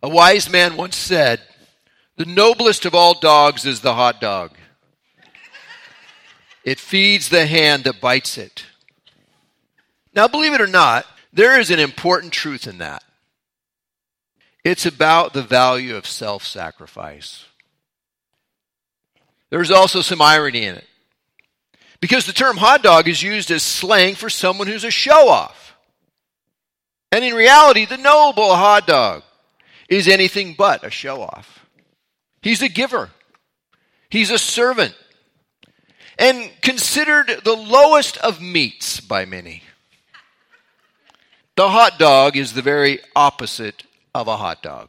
A wise man once said, "The noblest of all dogs is the hot dog. It feeds the hand that bites it." Now, believe it or not, there is an important truth in that. It's about the value of self-sacrifice. There's also some irony in it, because the term hot dog is used as slang for someone who's a show-off. And in reality, the noble hot dog is anything but a show-off. He's a giver. He's a servant. And considered the lowest of meats by many. The hot dog is the very opposite of a hot dog.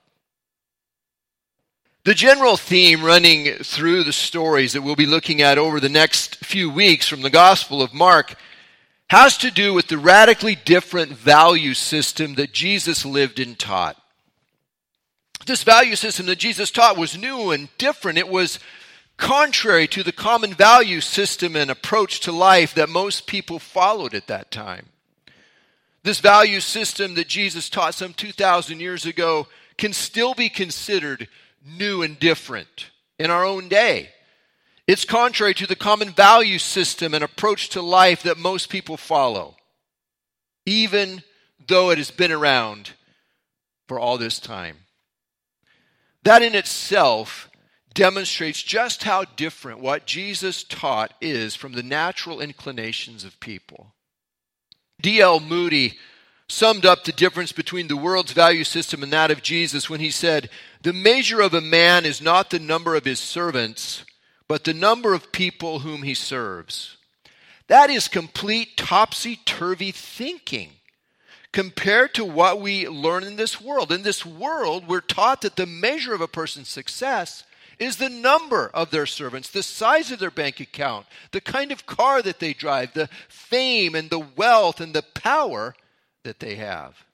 The general theme running through the stories that we'll be looking at over the next few weeks from the Gospel of Mark has to do with the radically different value system that Jesus lived and taught. This value system that Jesus taught was new and different. It was contrary to the common value system and approach to life that most people followed at that time. This value system that Jesus taught some 2,000 years ago can still be considered new and different in our own day. It's contrary to the common value system and approach to life that most people follow, even though it has been around for all this time. That in itself demonstrates just how different what Jesus taught is from the natural inclinations of people. D.L. Moody summed up the difference between the world's value system and that of Jesus when he said, "The measure of a man is not the number of his servants, but the number of people whom he serves." That is complete topsy-turvy thinking compared to what we learn in this world. In this world, we're taught that the measure of a person's success is the number of their servants, the size of their bank account, the kind of car that they drive, the fame and the wealth and the power that they have.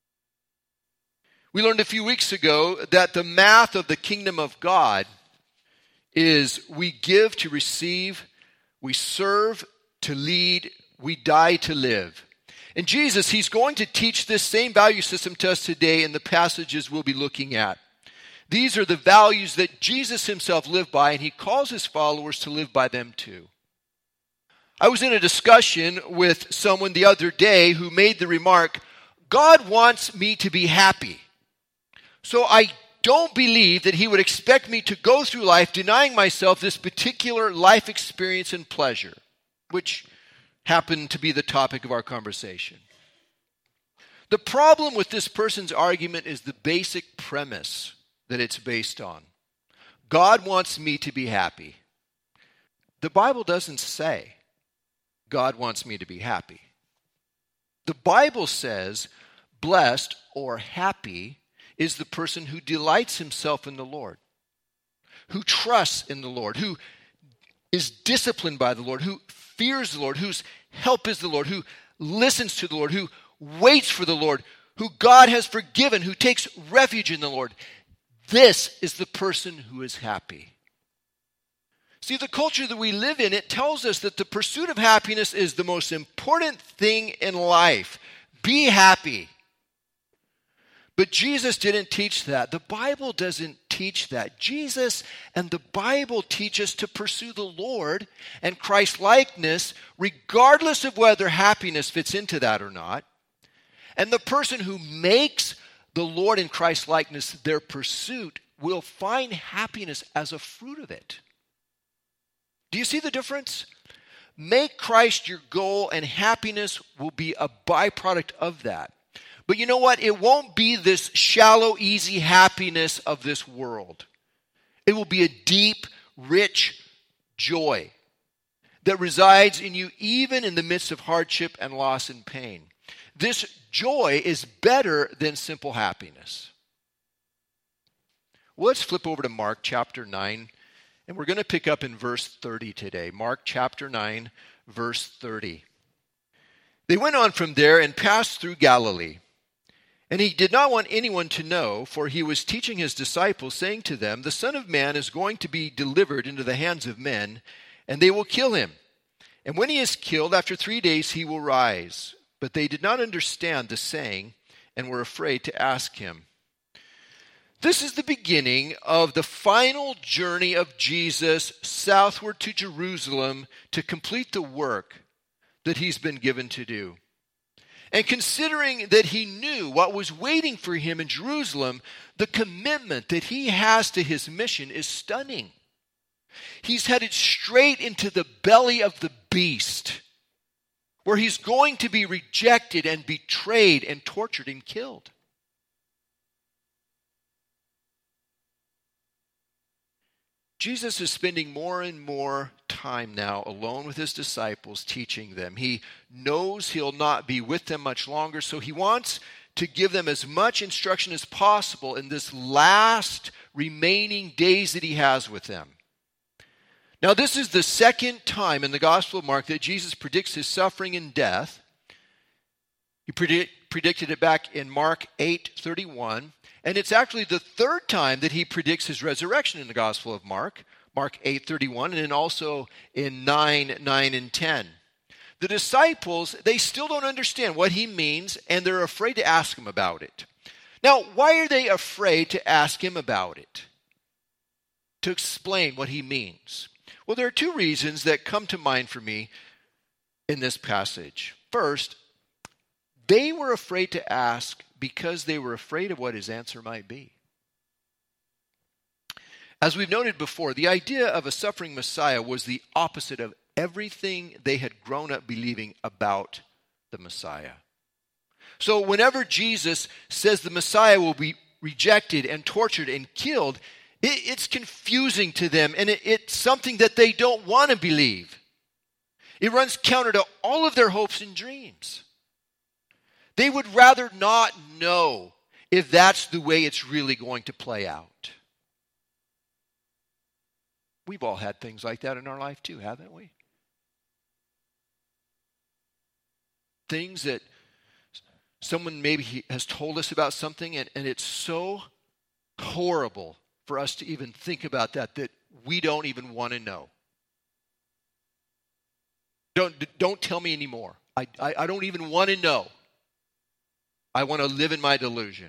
We learned a few weeks ago that the math of the kingdom of God is we give to receive, we serve to lead, we die to live. And Jesus, he's going to teach this same value system to us today in the passages we'll be looking at. These are the values that Jesus himself lived by, and he calls his followers to live by them too. I was in a discussion with someone the other day who made the remark, "God wants me to be happy. So I don't believe that he would expect me to go through life denying myself this particular life experience and pleasure," which happened to be the topic of our conversation. The problem with this person's argument is the basic premise that it's based on. God wants me to be happy. The Bible doesn't say God wants me to be happy. The Bible says blessed or happy is the person who delights himself in the Lord, who trusts in the Lord, who is disciplined by the Lord, who fears the Lord, whose help is the Lord, who listens to the Lord, who waits for the Lord, who God has forgiven, who takes refuge in the Lord. This is the person who is happy. See, the culture that we live in, it tells us that the pursuit of happiness is the most important thing in life. Be happy. But Jesus didn't teach that. The Bible doesn't teach that. Jesus and the Bible teach us to pursue the Lord and Christ-likeness regardless of whether happiness fits into that or not. And the person who makes the Lord and Christ-likeness their pursuit will find happiness as a fruit of it. Do you see the difference? Make Christ your goal and happiness will be a byproduct of that. But you know what? It won't be this shallow, easy happiness of this world. It will be a deep, rich joy that resides in you even in the midst of hardship and loss and pain. This joy is better than simple happiness. Well, let's flip over to Mark chapter 9, and we're going to pick up in verse 30 today. Mark chapter 9, verse 30. They went on from there and passed through Galilee. And he did not want anyone to know, for he was teaching his disciples, saying to them, "The Son of Man is going to be delivered into the hands of men, and they will kill him. And when he is killed, after 3 days he will rise." But they did not understand the saying, and were afraid to ask him. This is the beginning of the final journey of Jesus southward to Jerusalem to complete the work that he's been given to do. And considering that he knew what was waiting for him in Jerusalem, the commitment that he has to his mission is stunning. He's headed straight into the belly of the beast, where he's going to be rejected and betrayed and tortured and killed. Jesus is spending more and more time now alone with his disciples, teaching them. He knows he'll not be with them much longer, so he wants to give them as much instruction as possible in this last remaining days that he has with them. Now, this is the second time in the Gospel of Mark that Jesus predicts his suffering and death. He predicted it back in Mark 8:31. And it's actually the third time that he predicts his resurrection in the Gospel of Mark, Mark 8:31, and then also in 9 and 10. The disciples, they still don't understand what he means, and they're afraid to ask him about it. Now, why are they afraid to ask him about it? To explain what he means. Well, there are two reasons that come to mind for me in this passage. First, they were afraid to ask because they were afraid of what his answer might be. As we've noted before, the idea of a suffering Messiah was the opposite of everything they had grown up believing about the Messiah. So whenever Jesus says the Messiah will be rejected and tortured and killed, it's confusing to them, and it's something that they don't want to believe. It runs counter to all of their hopes and dreams. They would rather not know if that's the way it's really going to play out. We've all had things like that in our life too, haven't we? Things that someone maybe has told us about something, and it's so horrible for us to even think about that we don't even want to know. Don't tell me anymore. I don't even want to know. I want to live in my delusion.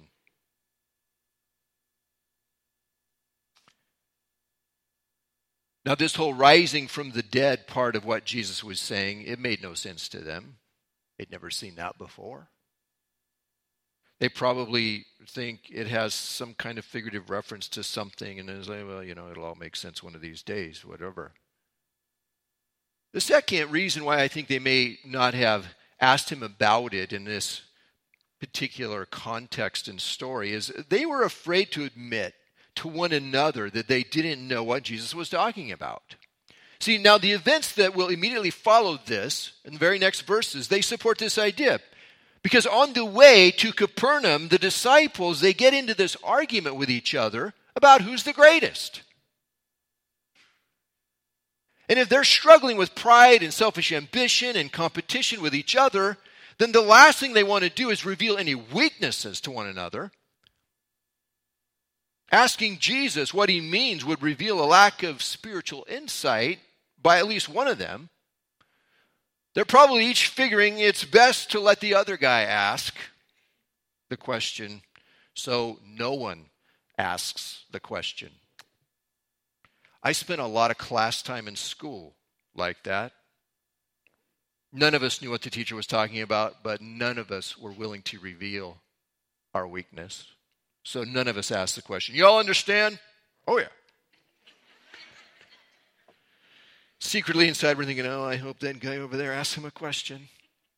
Now, this whole rising from the dead part of what Jesus was saying, it made no sense to them. They'd never seen that before. They probably think it has some kind of figurative reference to something, and it's like, well, it'll all make sense one of these days, whatever. The second reason why I think they may not have asked him about it in this particular context and story is they were afraid to admit to one another that they didn't know what Jesus was talking about. See, now the events that will immediately follow this, in the very next verses, they support this idea. Because on the way to Capernaum, the disciples, they get into this argument with each other about who's the greatest. And if they're struggling with pride and selfish ambition and competition with each other, then the last thing they want to do is reveal any weaknesses to one another. Asking Jesus what he means would reveal a lack of spiritual insight by at least one of them. They're probably each figuring it's best to let the other guy ask the question, so no one asks the question. I spent a lot of class time in school like that. None of us knew what the teacher was talking about, but none of us were willing to reveal our weakness. So none of us asked the question. You all understand? Oh, yeah. Secretly inside, we're thinking, oh, I hope that guy over there asks him a question.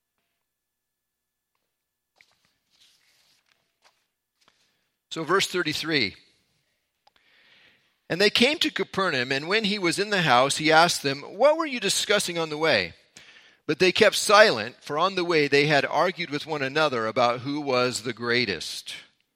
So verse 33. And they came to Capernaum, and when he was in the house, he asked them, what were you discussing on the way? But they kept silent, for on the way they had argued with one another about who was the greatest.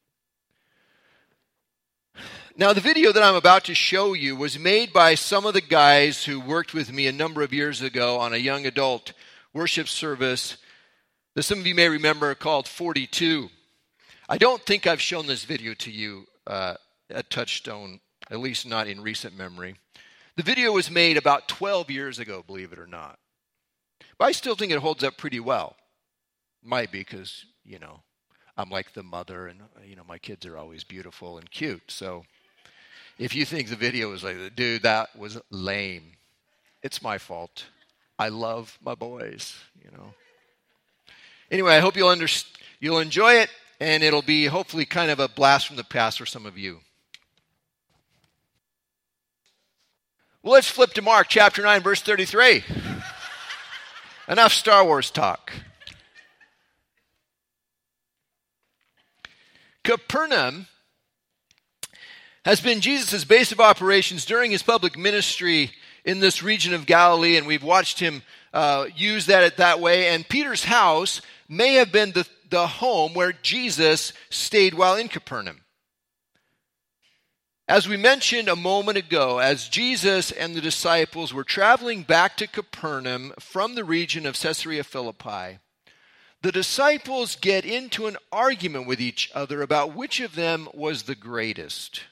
Now, the video that I'm about to show you was made by some of the guys who worked with me a number of years ago on a young adult worship service that some of you may remember called 42. I don't think I've shown this video to you at Touchstone, at least not in recent memory. The video was made about 12 years ago, believe it or not. But I still think it holds up pretty well. Might be because, I'm like the mother, and my kids are always beautiful and cute. So if you think the video was like, dude, that was lame, it's my fault. I love my boys, Anyway, I hope you'll enjoy it, and it'll be hopefully kind of a blast from the past for some of you. Well, let's flip to Mark chapter 9, verse 33. Enough Star Wars talk. Capernaum has been Jesus' base of operations during his public ministry in this region of Galilee, and we've watched him use that way. And Peter's house may have been the home where Jesus stayed while in Capernaum. As we mentioned a moment ago, as Jesus and the disciples were traveling back to Capernaum from the region of Caesarea Philippi, the disciples get into an argument with each other about which of them was the greatest.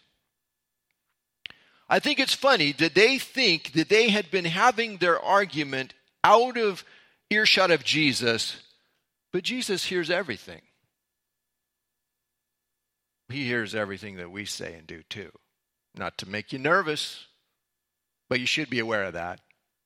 I think it's funny that they think that they had been having their argument out of earshot of Jesus, but Jesus hears everything. He hears everything that we say and do too. Not to make you nervous, but you should be aware of that.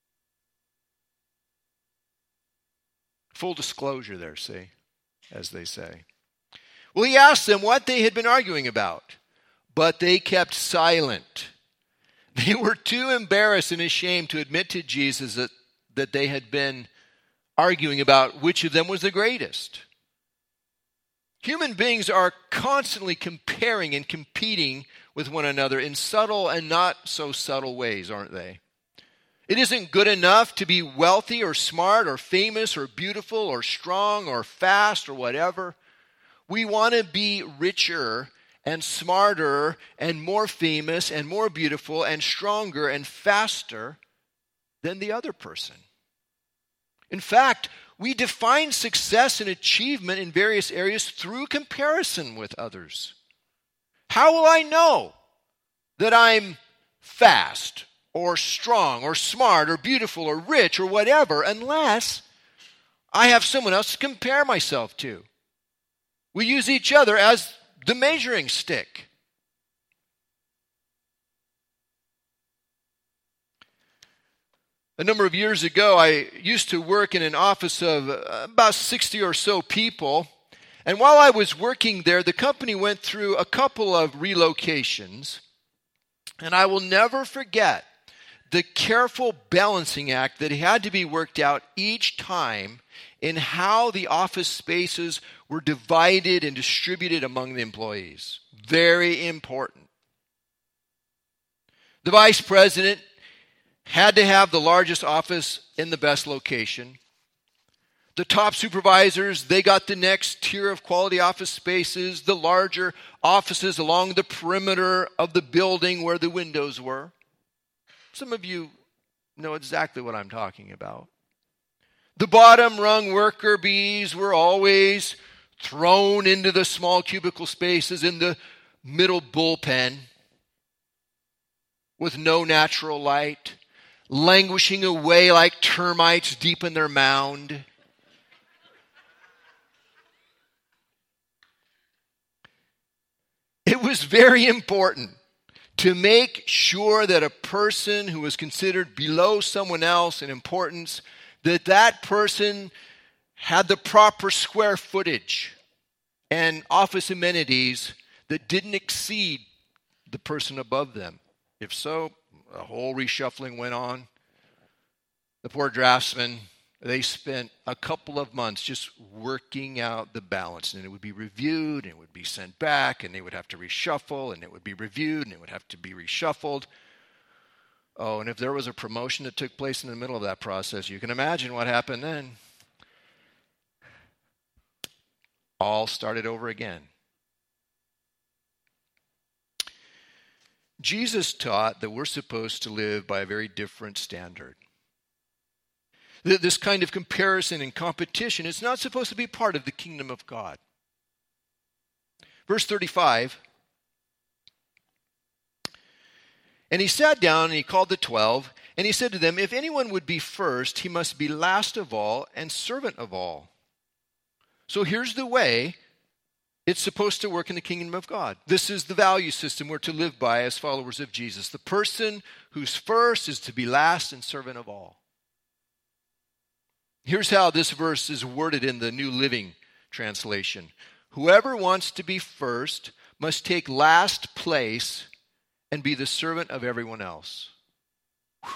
Full disclosure there, see, as they say. Well, he asked them what they had been arguing about, but they kept silent. They were too embarrassed and ashamed to admit to Jesus that they had been arguing about which of them was the greatest. Human beings are constantly comparing and competing with one another in subtle and not so subtle ways, aren't they? It isn't good enough to be wealthy or smart or famous or beautiful or strong or fast or whatever. We want to be richer and smarter and more famous and more beautiful and stronger and faster than the other person. In fact, we define success and achievement in various areas through comparison with others. How will I know that I'm fast or strong or smart or beautiful or rich or whatever unless I have someone else to compare myself to? We use each other as the measuring stick. A number of years ago, I used to work in an office of about 60 or so people. And while I was working there, the company went through a couple of relocations. And I will never forget the careful balancing act that had to be worked out each time in how the office spaces were divided and distributed among the employees. Very important. The vice president had to have the largest office in the best location. The top supervisors, they got the next tier of quality office spaces, the larger offices along the perimeter of the building where the windows were. Some of you know exactly what I'm talking about. The bottom rung worker bees were always thrown into the small cubicle spaces in the middle bullpen with no natural light, languishing away like termites deep in their mound. It was very important to make sure that a person who was considered below someone else in importance, that person had the proper square footage and office amenities that didn't exceed the person above them. If so, a whole reshuffling went on. The poor draftsmen, they spent a couple of months just working out the balance, and it would be reviewed, and it would be sent back, and they would have to reshuffle, and it would be reviewed, and it would have to be reshuffled. Oh, and if there was a promotion that took place in the middle of that process, you can imagine what happened then. All started over again. Jesus taught that we're supposed to live by a very different standard. This kind of comparison and competition is not supposed to be part of the kingdom of God. Verse 35, and he sat down and he called the 12, and he said to them, if anyone would be first, he must be last of all and servant of all. So here's the way It's supposed to work in the kingdom of God. This is the value system we're to live by as followers of Jesus. The person who's first is to be last and servant of all. Here's how this verse is worded in the New Living Translation. Whoever wants to be first must take last place and be the servant of everyone else. Whew.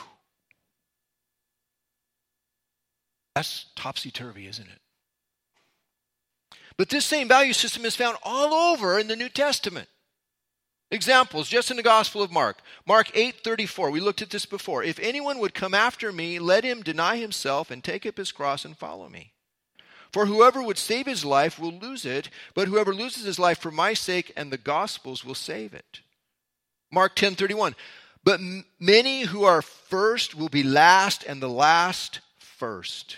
That's topsy-turvy, isn't it? But this same value system is found all over in the New Testament. Examples, just in the Gospel of Mark. Mark 8:34, we looked at this before. If anyone would come after me, let him deny himself and take up his cross and follow me. For whoever would save his life will lose it, but whoever loses his life for my sake and the gospel's will save it. Mark 10:31, but many who are first will be last, and the last first.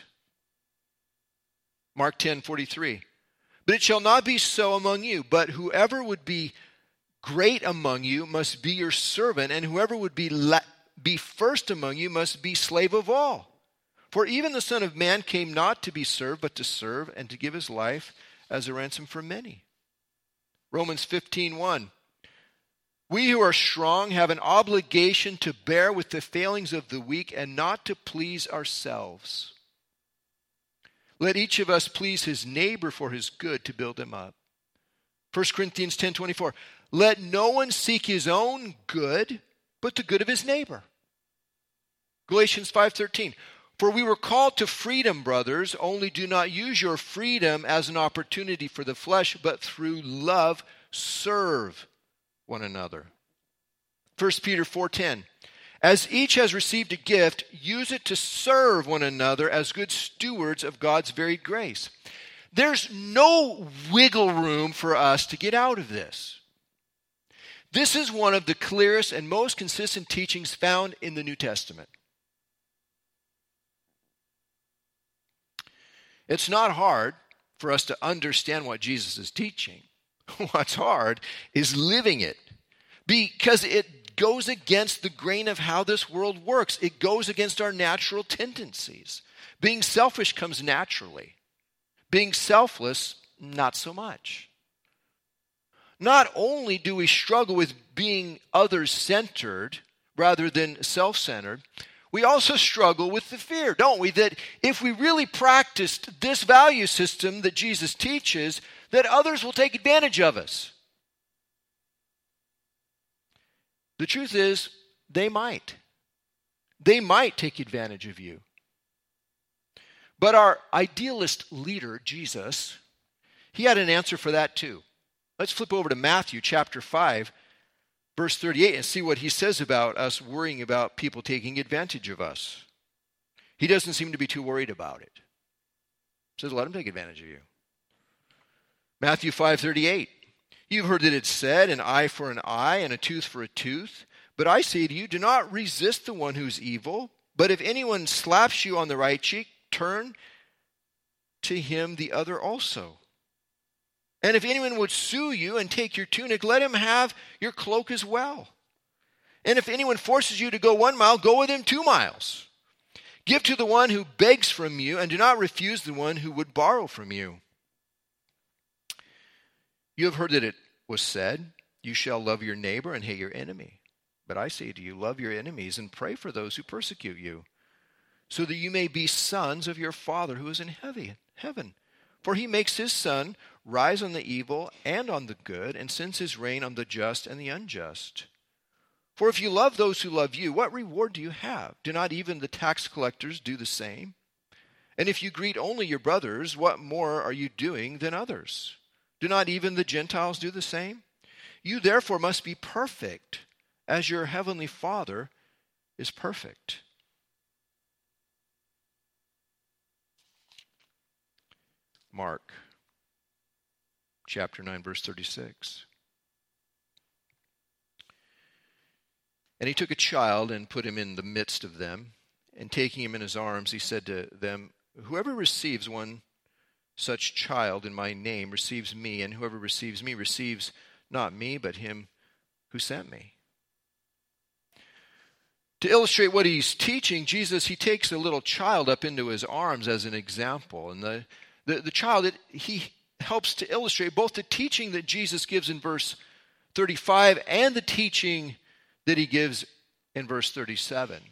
Mark 10:43, but it shall not be so among you, but whoever would be great among you must be your servant, and whoever would be first among you must be slave of all. For even the Son of Man came not to be served, but to serve, and to give his life as a ransom for many. Romans 15:1, we who are strong have an obligation to bear with the failings of the weak and not to please ourselves. Let each of us please his neighbor for his good, to build him up. 1 Corinthians 10:24, let no one seek his own good, but the good of his neighbor. Galatians 5:13, for we were called to freedom, brothers, only do not use your freedom as an opportunity for the flesh, but through love serve one another. 1 Peter 4:10, as each has received a gift, use it to serve one another as good stewards of God's varied grace. There's no wiggle room for us to get out of this. This is one of the clearest and most consistent teachings found in the New Testament. It's not hard for us to understand what Jesus is teaching. What's hard is living it, because it goes against the grain of how this world works. It goes against our natural tendencies. Being selfish comes naturally. Being selfless, not so much. Not only do we struggle with being others-centered rather than self-centered, we also struggle with the fear, don't we? That if we really practiced this value system that Jesus teaches, that others will take advantage of us. The truth is, they might. They might take advantage of you. But our idealist leader, Jesus, he had an answer for that too. Let's flip over to Matthew chapter 5, verse 38, and see what he says about us worrying about people taking advantage of us. He doesn't seem to be too worried about it. He says, let them take advantage of you. Matthew 5:38, you've heard that it's said, an eye for an eye and a tooth for a tooth. But I say to you, do not resist the one who's evil. But if anyone slaps you on the right cheek, turn to him the other also. And if anyone would sue you and take your tunic, let him have your cloak as well. And if anyone forces you to go 1 mile, go with him 2 miles. Give to the one who begs from you, and do not refuse the one who would borrow from you. You have heard that it was said, you shall love your neighbor and hate your enemy. But I say to you, love your enemies and pray for those who persecute you, so that you may be sons of your Father who is in heaven. For he makes his sun rise on the evil and on the good, and sends his rain on the just and the unjust. For if you love those who love you, what reward do you have? Do not even the tax collectors do the same? And if you greet only your brothers, what more are you doing than others? Do not even the Gentiles do the same? You therefore must be perfect, as your heavenly Father is perfect. Mark chapter 9, verse 36. And he took a child and put him in the midst of them, and taking him in his arms, he said to them, whoever receives one such child in my name receives me, and whoever receives me receives not me, but him who sent me. To illustrate what he's teaching, Jesus, he takes a little child up into his arms as an example. And the child, he helps to illustrate both the teaching that Jesus gives in verse 35 and the teaching that he gives in verse 37,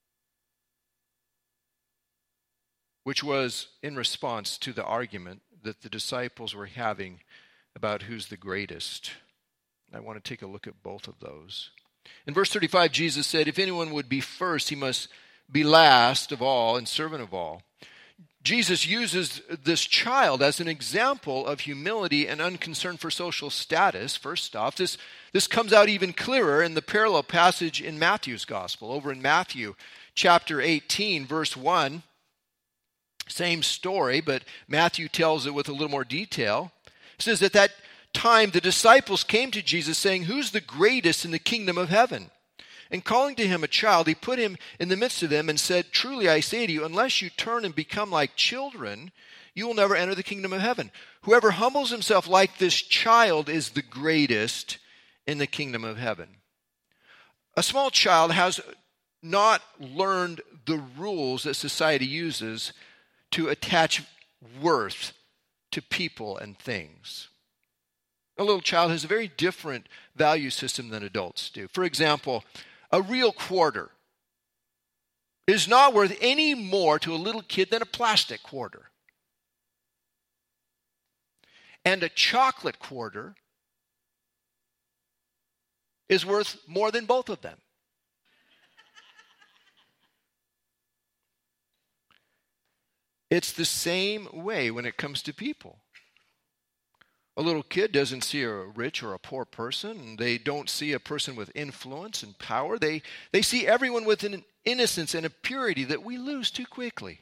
which was in response to the argument that the disciples were having about who's the greatest. I want to take a look at both of those. In verse 35, Jesus said, if anyone would be first, he must be last of all and servant of all. Jesus uses this child as an example of humility and unconcern for social status, first off. This comes out even clearer in the parallel passage in Matthew's gospel. Over in Matthew chapter 18, verse 1, same story, but Matthew tells it with a little more detail. It says, at that time the disciples came to Jesus saying, who's the greatest in the kingdom of heaven? And calling to him a child, he put him in the midst of them and said, truly I say to you, unless you turn and become like children, you will never enter the kingdom of heaven. Whoever humbles himself like this child is the greatest in the kingdom of heaven. A small child has not learned the rules that society uses to attach worth to people and things. A little child has a very different value system than adults do. For example, a real quarter is not worth any more to a little kid than a plastic quarter. And a chocolate quarter is worth more than both of them. It's the same way when it comes to people. A little kid doesn't see a rich or a poor person. They don't see a person with influence and power. They see everyone with an innocence and a purity that we lose too quickly.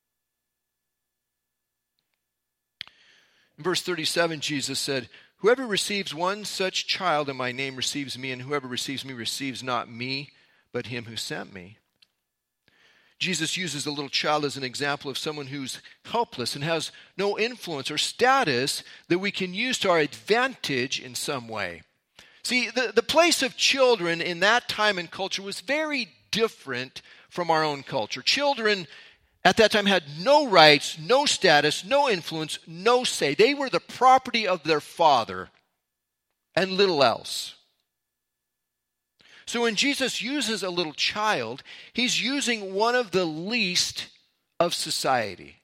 In verse 37, Jesus said, whoever receives one such child in my name receives me, and whoever receives me receives not me, but him who sent me. Jesus uses the little child as an example of someone who's helpless and has no influence or status that we can use to our advantage in some way. See, the place of children in that time and culture was very different from our own culture. Children at that time had no rights, no status, no influence, no say. They were the property of their father and little else. So when Jesus uses a little child, he's using one of the least of society.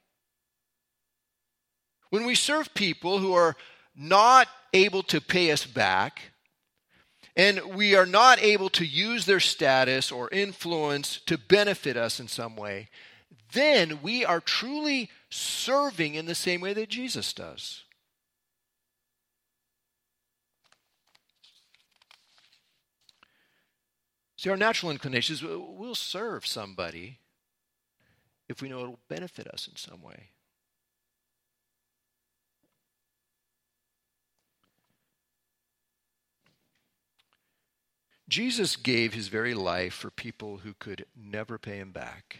When we serve people who are not able to pay us back, and we are not able to use their status or influence to benefit us in some way, then we are truly serving in the same way that Jesus does. See, our natural inclination is we'll serve somebody if we know it'll benefit us in some way. Jesus gave his very life for people who could never pay him back.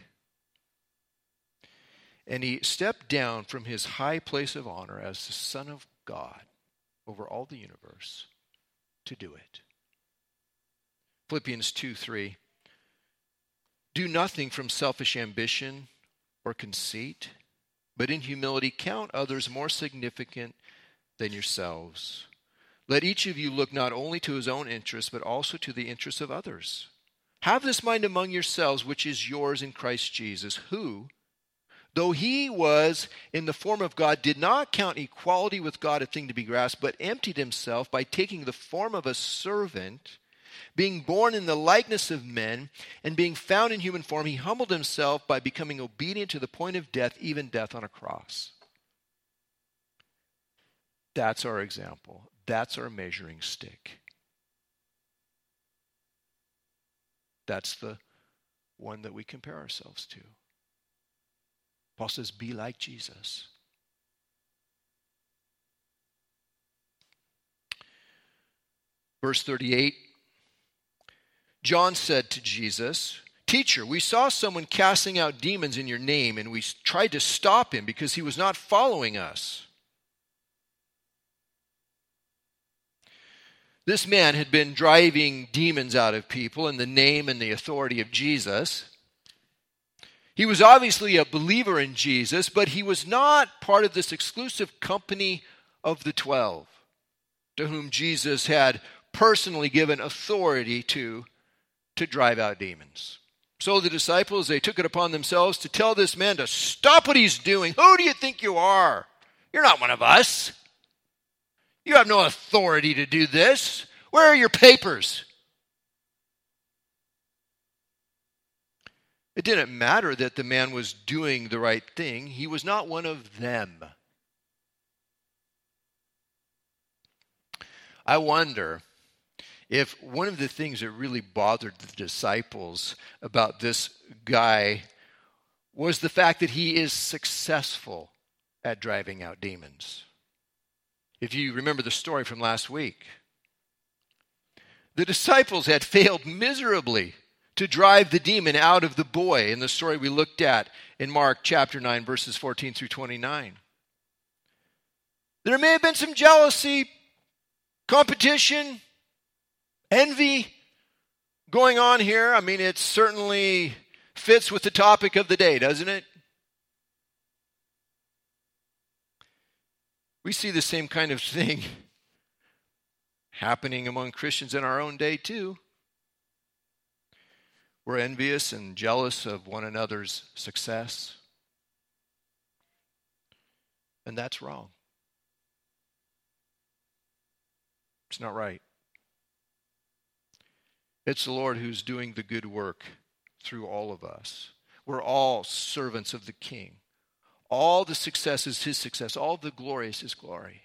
And he stepped down from his high place of honor as the Son of God over all the universe to do it. Philippians 2:3. Do nothing from selfish ambition or conceit, but in humility count others more significant than yourselves. Let each of you look not only to his own interests, but also to the interests of others. Have this mind among yourselves, which is yours in Christ Jesus, who, though he was in the form of God, did not count equality with God a thing to be grasped, but emptied himself by taking the form of a servant, being born in the likeness of men, and being found in human form, he humbled himself by becoming obedient to the point of death, even death on a cross. That's our example. That's our measuring stick. That's the one that we compare ourselves to. Paul says, be like Jesus. Verse 38, John said to Jesus, Teacher, we saw someone casting out demons in your name, and we tried to stop him because he was not following us. This man had been driving demons out of people in the name and the authority of Jesus. He was obviously a believer in Jesus, but he was not part of this exclusive company of the 12, to whom Jesus had personally given authority to drive out demons. So the disciples, they took it upon themselves to tell this man to stop what he's doing. Who do you think you are? You're not one of us. You have no authority to do this. Where are your papers? It didn't matter that the man was doing the right thing. He was not one of them. I wonder if one of the things that really bothered the disciples about this guy was the fact that he is successful at driving out demons. If you remember the story from last week, the disciples had failed miserably to drive the demon out of the boy in the story we looked at in Mark chapter 9, verses 14 through 29. There may have been some jealousy, competition, envy going on here. I mean, it certainly fits with the topic of the day, doesn't it? We see the same kind of thing happening among Christians in our own day too. We're envious and jealous of one another's success. And that's wrong. It's not right. It's the Lord who's doing the good work through all of us. We're all servants of the King. All the success is His success. All the glory is His glory.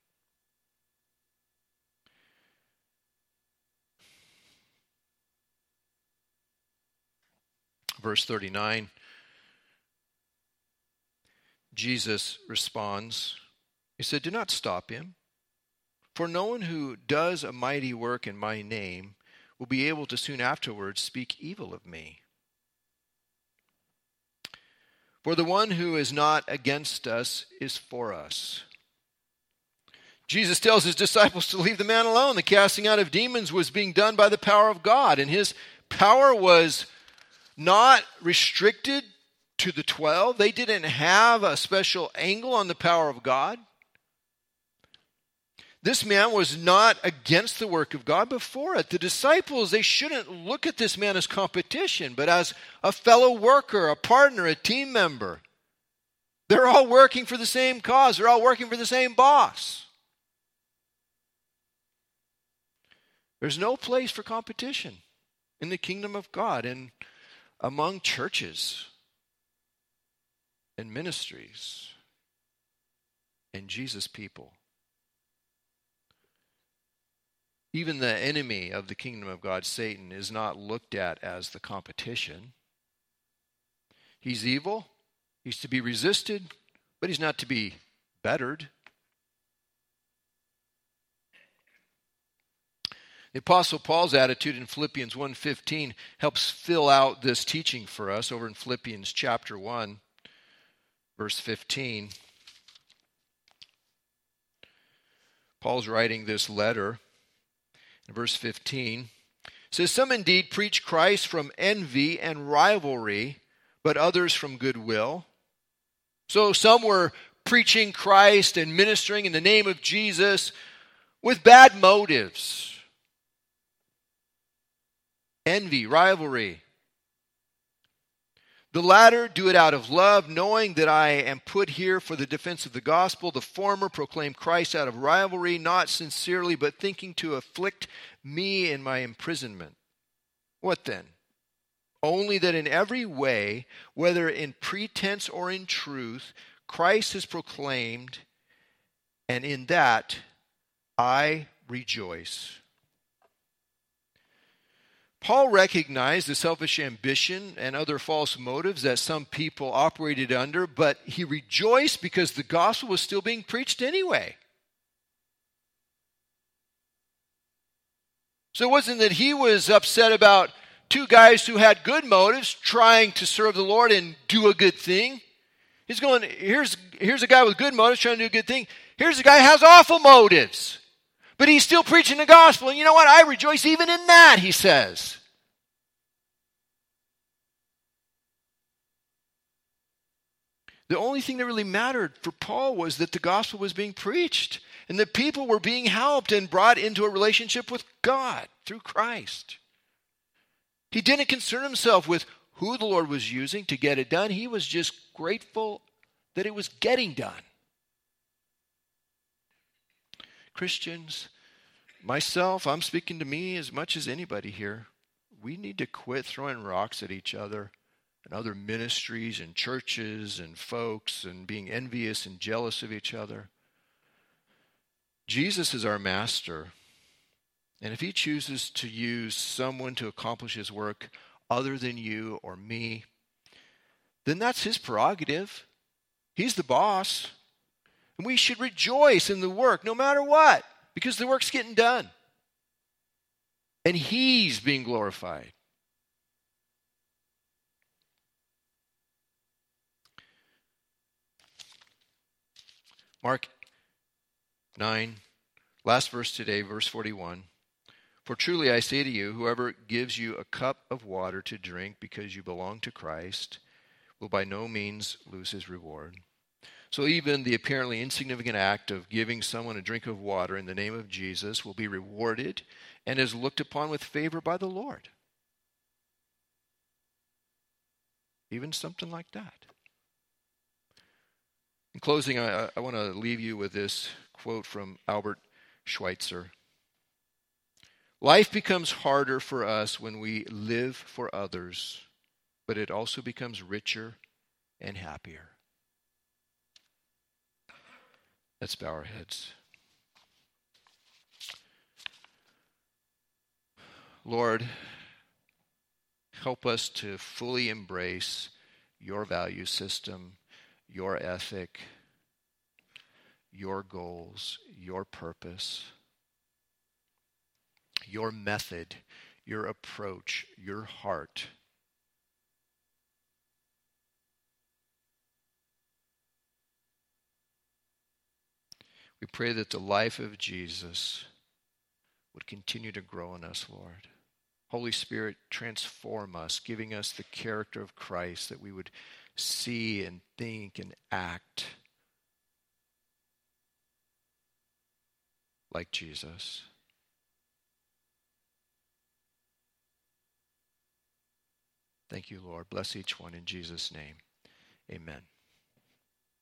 Verse 39, Jesus responds. He said, "Do not stop him, for no one who does a mighty work in my name will be able to soon afterwards speak evil of me. For the one who is not against us is for us." Jesus tells his disciples to leave the man alone. The casting out of demons was being done by the power of God, and his power was not restricted to the 12. They didn't have a special angle on the power of God. This man was not against the work of God, but for it. The disciples, they shouldn't look at this man as competition, but as a fellow worker, a partner, a team member. They're all working for the same cause. They're all working for the same boss. There's no place for competition in the kingdom of God and among churches and ministries and Jesus' people. Even the enemy of the kingdom of God, Satan, is not looked at as the competition. He's evil. He's to be resisted, but he's not to be bettered. The Apostle Paul's attitude in Philippians 1:15 helps fill out this teaching for us over in Philippians chapter 1, verse 15. Paul's writing this letter. In verse 15, it says, "Some indeed preach Christ from envy and rivalry, but others from goodwill." So some were preaching Christ and ministering in the name of Jesus with bad motives. Envy, rivalry. The latter do it out of love, knowing that I am put here for the defense of the gospel. The former proclaim Christ out of rivalry, not sincerely, but thinking to afflict me in my imprisonment. What then? Only that in every way, whether in pretense or in truth, Christ is proclaimed, and in that I rejoice. Paul recognized the selfish ambition and other false motives that some people operated under, but he rejoiced because the gospel was still being preached anyway. So it wasn't that he was upset about two guys who had good motives trying to serve the Lord and do a good thing. He's going, here's a guy with good motives trying to do a good thing. Here's a guy who has awful motives. But he's still preaching the gospel. And you know what? I rejoice even in that, he says. The only thing that really mattered for Paul was that the gospel was being preached and that people were being helped and brought into a relationship with God through Christ. He didn't concern himself with who the Lord was using to get it done. He was just grateful that it was getting done. Christians, myself, I'm speaking to me as much as anybody here. We need to quit throwing rocks at each other and other ministries and churches and folks and being envious and jealous of each other. Jesus is our master. And if he chooses to use someone to accomplish his work other than you or me, then that's his prerogative. He's the boss. And we should rejoice in the work no matter what, because the work's getting done. And he's being glorified. Mark 9, last verse today, verse 41. For truly I say to you, whoever gives you a cup of water to drink because you belong to Christ will by no means lose his reward. So even the apparently insignificant act of giving someone a drink of water in the name of Jesus will be rewarded and is looked upon with favor by the Lord. Even something like that. In closing, I want to leave you with this quote from Albert Schweitzer. Life becomes harder for us when we live for others, but it also becomes richer and happier. Let's bow our heads. Lord, help us to fully embrace your value system, your ethic, your goals, your purpose, your method, your approach, your heart. We pray that the life of Jesus would continue to grow in us, Lord. Holy Spirit, transform us, giving us the character of Christ, that we would see and think and act like Jesus. Thank you, Lord. Bless each one in Jesus' name. Amen.